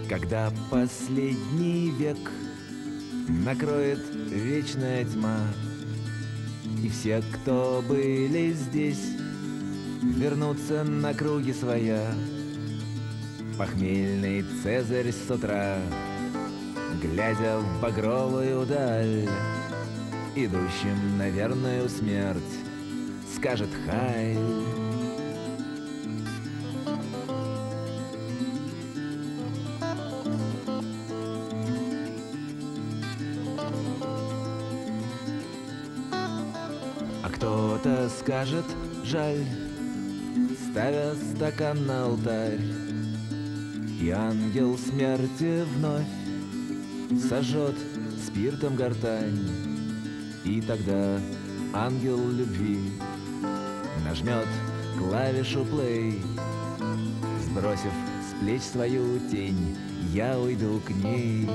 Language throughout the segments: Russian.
Когда последний век накроет вечная тьма, и все, кто были здесь, вернутся на круги своя. Похмельный Цезарь с утра, глядя в багровую даль, идущим на верную смерть, скажет «Хайль». А кто-то скажет «Жаль», ставя стакан на алтарь, и ангел смерти вновь сожжет спиртом гортань. И тогда ангел любви нажмет клавишу play. Сбросив с плеч свою тень, я уйду к ней.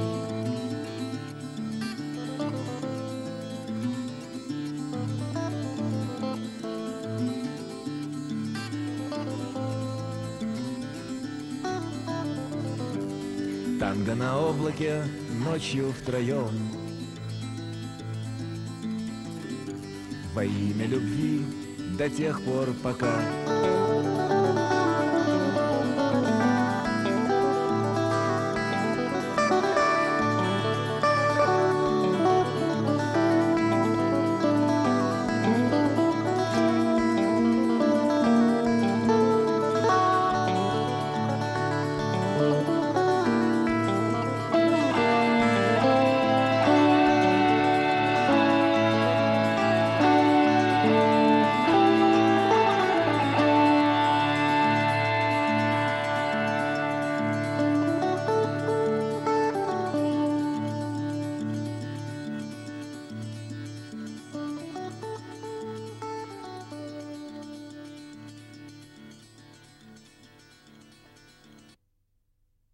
Танго на облаке ночью втроем, во имя любви до тех пор, пока